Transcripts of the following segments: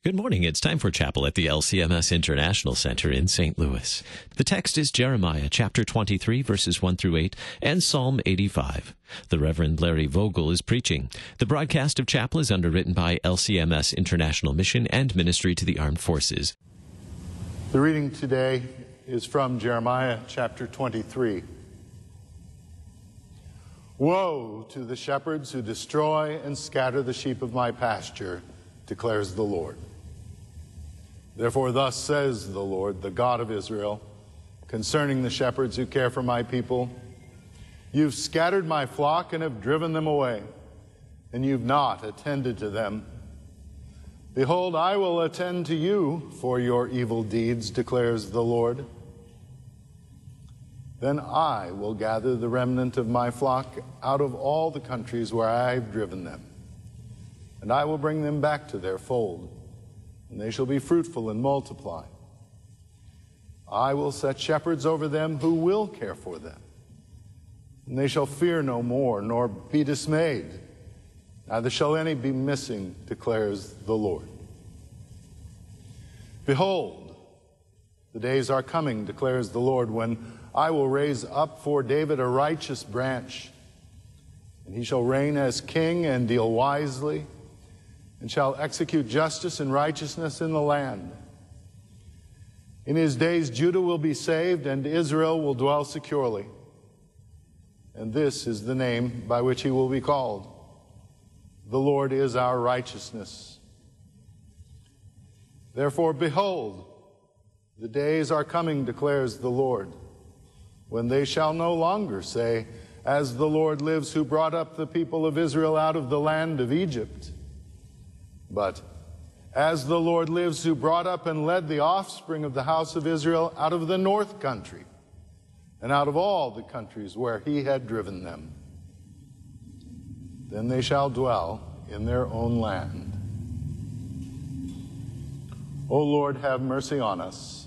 Good morning. It's time for chapel at the LCMS International Center in St. Louis. The text is Jeremiah chapter 23, verses 1 through 8, and Psalm 85. The Reverend Larry Vogel is preaching. The broadcast of chapel is underwritten by LCMS International Mission and Ministry to the Armed Forces. The reading today is from Jeremiah chapter 23. Woe to the shepherds who destroy and scatter the sheep of my pasture, declares the Lord. Therefore, thus says the Lord, the God of Israel, concerning the shepherds who care for my people, you've scattered my flock and have driven them away, and you've not attended to them. Behold, I will attend to you for your evil deeds, declares the Lord. Then I will gather the remnant of my flock out of all the countries where I've driven them, and I will bring them back to their fold, and they shall be fruitful and multiply. I will set shepherds over them who will care for them, and they shall fear no more, nor be dismayed. Neither shall any be missing, declares the Lord. Behold, the days are coming, declares the Lord, when I will raise up for David a righteous branch, and he shall reign as king and deal wisely, and shall execute justice and righteousness in the land. In his days Judah will be saved, and Israel will dwell securely. And this is the name by which he will be called: the Lord is our righteousness. Therefore, behold, the days are coming, declares the Lord, when they shall no longer say, as the Lord lives, who brought up the people of Israel out of the land of Egypt, but as the Lord lives, who brought up and led the offspring of the house of Israel out of the north country, and out of all the countries where he had driven them. Then they shall dwell in their own land. O Lord, have mercy on us.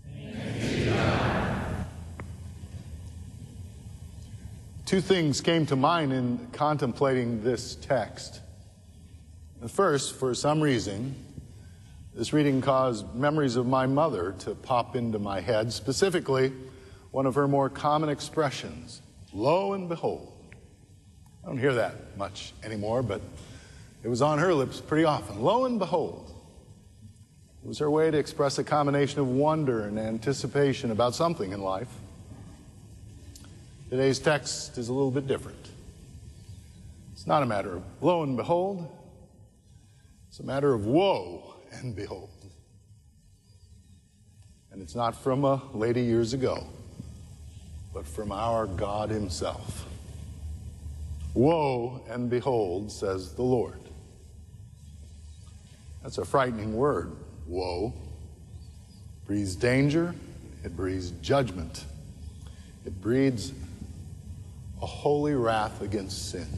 Two things came to mind in contemplating this text. First, for some reason, this reading caused memories of my mother to pop into my head, specifically one of her more common expressions, lo and behold. I don't hear that much anymore, but it was on her lips pretty often. Lo and behold. It was her way to express a combination of wonder and anticipation about something in life. Today's text is a little bit different. It's not a matter of lo and behold. It's a matter of woe and behold. And it's not from a lady years ago, but from our God himself. Woe and behold, says the Lord. That's a frightening word, woe. It breeds danger. It breeds judgment. It breeds a holy wrath against sin.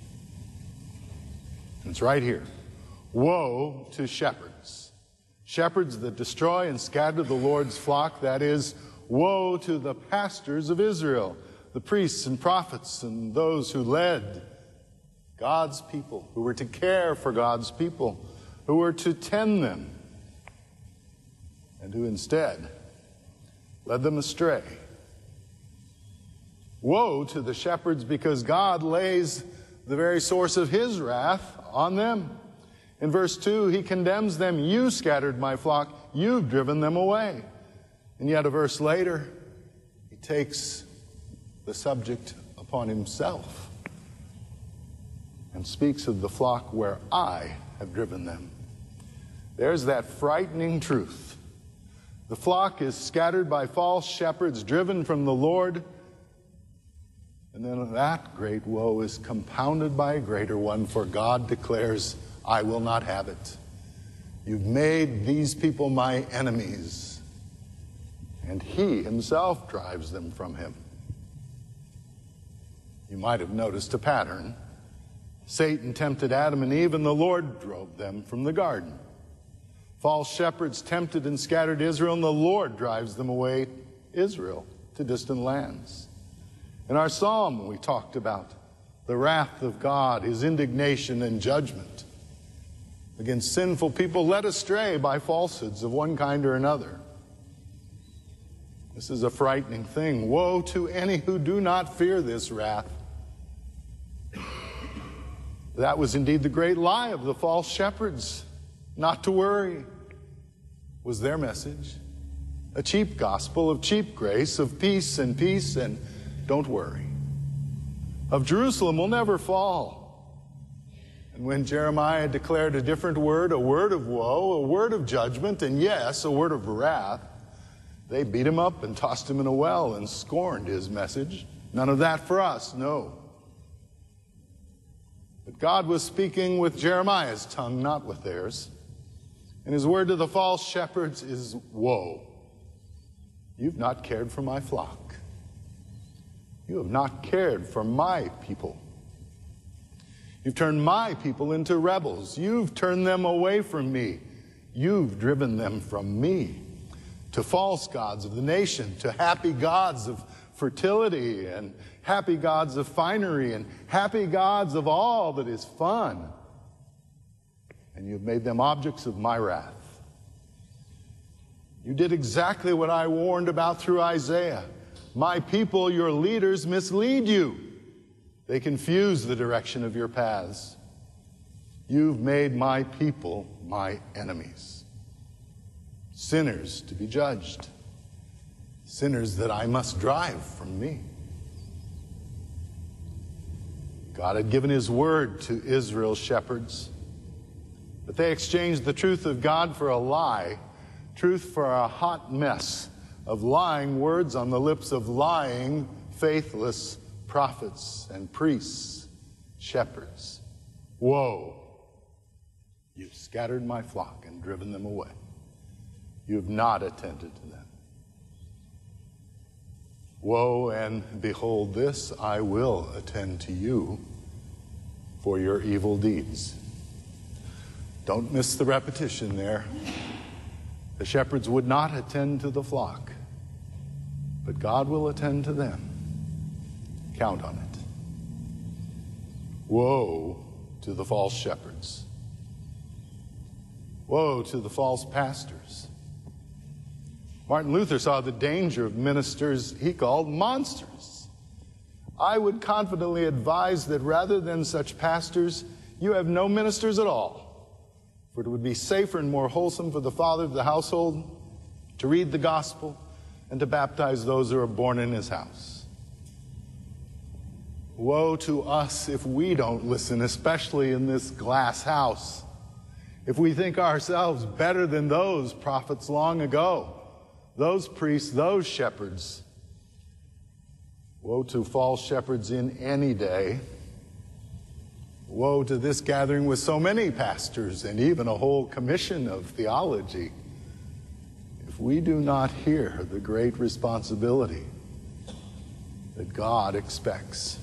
And it's right here. Woe to shepherds, shepherds that destroy and scatter the Lord's flock. That is, woe to the pastors of Israel, the priests and prophets and those who led God's people, who were to care for God's people, who were to tend them, and who instead led them astray. Woe to the shepherds, because God lays the very source of his wrath on them. In verse 2, he condemns them. You scattered my flock. You've driven them away. And yet a verse later, he takes the subject upon himself and speaks of the flock where I have driven them. There's that frightening truth. The flock is scattered by false shepherds, driven from the Lord. And then that great woe is compounded by a greater one, for God declares, I will not have it. You've made these people my enemies, and he himself drives them from him. You might have noticed a pattern. Satan tempted Adam and Eve, and the Lord drove them from the garden. False shepherds tempted and scattered Israel, and the Lord drives them away, Israel, to distant lands. In our psalm, we talked about the wrath of God, his indignation and judgment. against sinful people led astray by falsehoods of one kind or another. This is a frightening thing. Woe to any who do not fear this wrath. That was indeed the great lie of the false shepherds. Not to worry was their message. A cheap gospel of cheap grace, of peace and don't worry. Of Jerusalem will never fall. And when Jeremiah declared a different word, a word of woe, a word of judgment, and yes, a word of wrath, they beat him up and tossed him in a well and scorned his message. None of that for us, no. But God was speaking with Jeremiah's tongue, not with theirs. And his word to the false shepherds is, woe. You've not cared for my flock. You have not cared for my people. You've turned my people into rebels. You've turned them away from me. You've driven them from me to false gods of the nation, to happy gods of fertility and happy gods of finery and happy gods of all that is fun. And you've made them objects of my wrath. You did exactly what I warned about through Isaiah. My people, your leaders, mislead you. They confuse the direction of your paths. You've made my people my enemies. Sinners to be judged. Sinners that I must drive from me. God had given his word to Israel's shepherds, but they exchanged the truth of God for a lie, truth for a hot mess of lying words on the lips of lying, faithless prophets and priests, shepherds. Woe! You've scattered my flock and driven them away. You have not attended to them. Woe, and behold, this I will attend to you for your evil deeds. Don't miss the repetition there. The shepherds would not attend to the flock, but God will attend to them. Count on it. Woe to the false shepherds. Woe to the false pastors. Martin Luther saw the danger of ministers he called monsters. I would confidently advise that rather than such pastors, you have no ministers at all. For it would be safer and more wholesome for the father of the household to read the gospel and to baptize those who are born in his house. Woe to us if we don't listen, especially in this glass house. If we think ourselves better than those prophets long ago, those priests, those shepherds. Woe to false shepherds in any day. Woe to this gathering with so many pastors and even a whole commission of theology if we do not hear the great responsibility that God expects.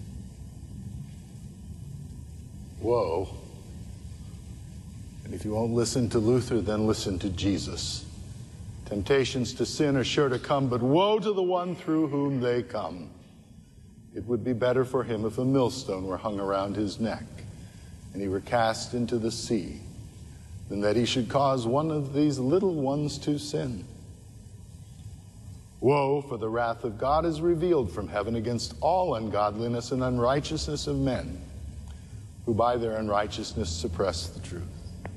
Woe. And if you won't listen to Luther, then listen to Jesus. Temptations to sin are sure to come, but woe to the one through whom they come. It would be better for him if a millstone were hung around his neck and he were cast into the sea than that he should cause one of these little ones to sin. Woe, for the wrath of God is revealed from heaven against all ungodliness and unrighteousness of men, who by their unrighteousness suppress the truth.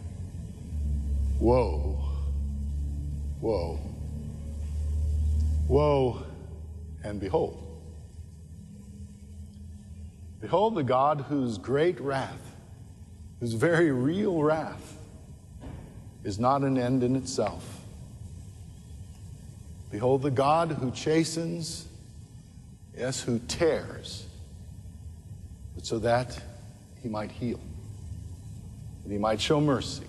Woe. Woe. Woe, and behold. Behold the God whose great wrath, whose very real wrath, is not an end in itself. Behold the God who chastens, yes, who tears, but so that he might heal, that he might show mercy.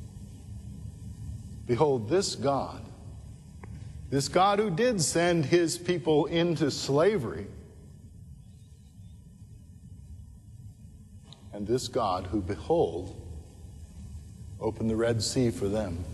Behold this God who did send his people into slavery, and this God who, behold, opened the Red Sea for them.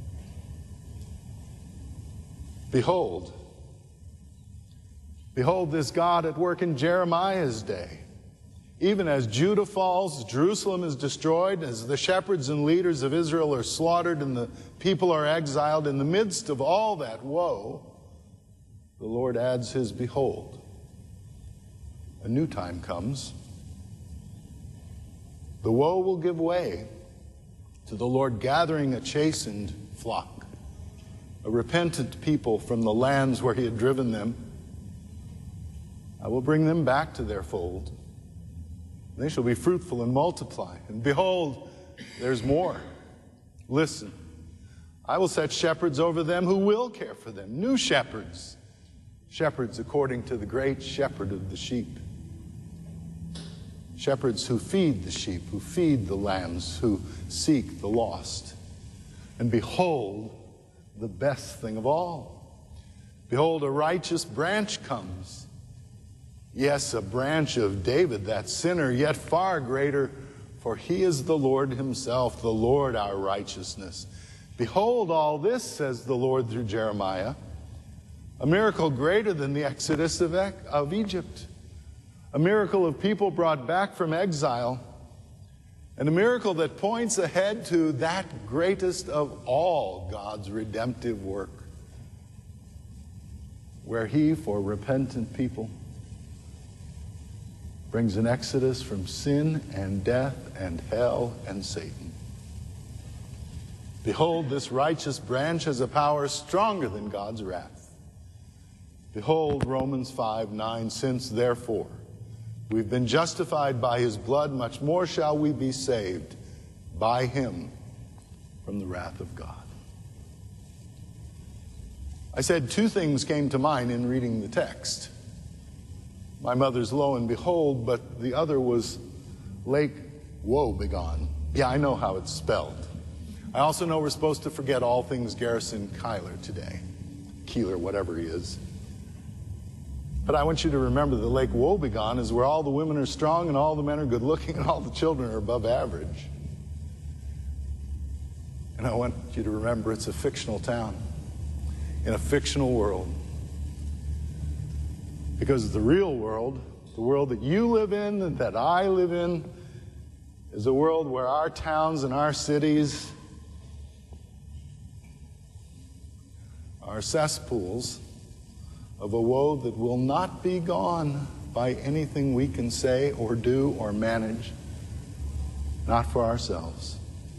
Behold this God at work in Jeremiah's day, Even as Judah falls, Jerusalem is destroyed, as the shepherds and leaders of Israel are slaughtered and the people are exiled, in the midst of all that woe, the Lord adds his behold. A new time comes. The woe will give way to the Lord gathering a chastened flock, a repentant people from the lands where he had driven them. I will bring them back to their fold. They shall be fruitful and multiply. And behold, there's more. Listen, I will set shepherds over them who will care for them, new shepherds, shepherds according to the great shepherd of the sheep. Shepherds who feed the sheep, who feed the lambs, who seek the lost. And behold, the best thing of all. Behold, a righteous branch comes. Yes, a branch of David, that sinner, yet far greater, for he is the Lord himself, the Lord our righteousness. Behold, all this, says the Lord through Jeremiah, a miracle greater than the exodus of Egypt. A miracle of people brought back from exile, and a miracle that points ahead to that greatest of all God's redemptive work, where he, for repentant people, brings an exodus from sin and death and hell and Satan. Behold, this righteous branch has a power stronger than God's wrath. Behold, Romans 5:9, since therefore we've been justified by his blood, much more shall we be saved by him from the wrath of God. I said two things came to mind in reading the text. My mother's lo and behold, but the other was Lake Woebegone. Yeah, I know how it's spelled. I also know we're supposed to forget all things Garrison Keillor today. Keillor, whatever he is. But I want you to remember that Lake Woebegone is where all the women are strong and all the men are good looking and all the children are above average. And I want you to remember it's a fictional town in a fictional world. Because the real world, the world that you live in and that I live in, is a world where our towns and our cities are cesspools of a woe that will not be gone by anything we can say or do or manage, not for ourselves.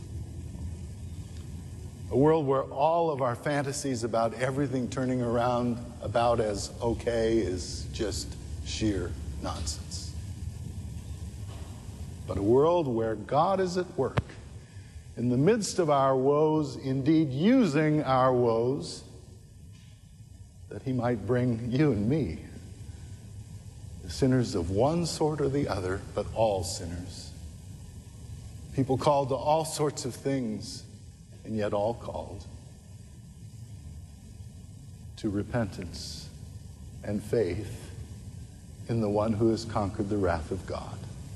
A world where all of our fantasies about everything turning around about as okay is just sheer nonsense. But a world where God is at work in the midst of our woes, indeed using our woes, that he might bring you and me, the sinners of one sort or the other, but all sinners. People called to all sorts of things, and yet all called to repentance and faith in the one who has conquered the wrath of God.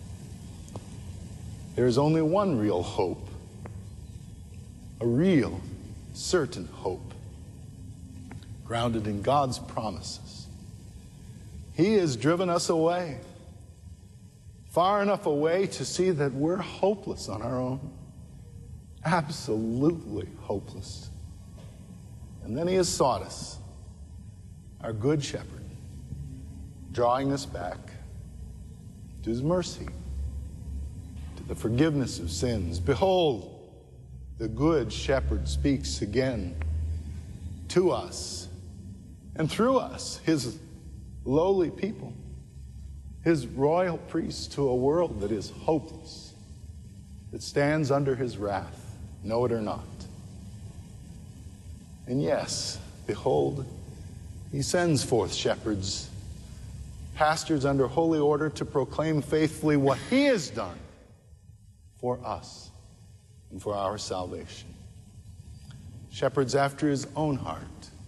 There is only one real hope, a real, certain hope, grounded in God's promises. He has driven us away, far enough away to see that we're hopeless on our own. Absolutely hopeless. And then he has sought us, our good shepherd, drawing us back to his mercy, to the forgiveness of sins. Behold, the good shepherd speaks again to us and through us, his lowly people, his royal priests, to a world that is hopeless, that stands under his wrath, know it or not. And yes, behold, he sends forth shepherds, pastors under holy order, to proclaim faithfully what he has done for us and for our salvation. Shepherds after his own heart.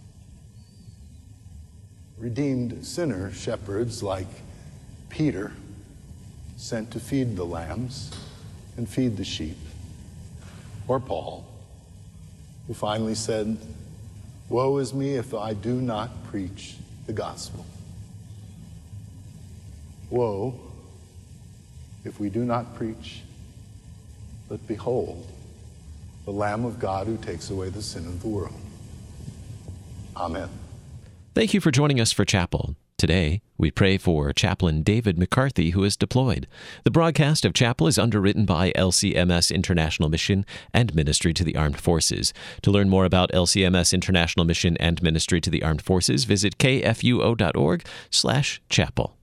Redeemed sinner shepherds like Peter, sent to feed the lambs and feed the sheep. Or Paul, who finally said, "Woe is me if I do not preach the gospel." Woe if we do not preach. But behold, the Lamb of God who takes away the sin of the world. Amen. Thank you for joining us for Chapel. Today, we pray for Chaplain David McCarthy, who is deployed. The broadcast of Chapel is underwritten by LCMS International Mission and Ministry to the Armed Forces. To learn more about LCMS International Mission and Ministry to the Armed Forces, visit kfuo.org/chapel.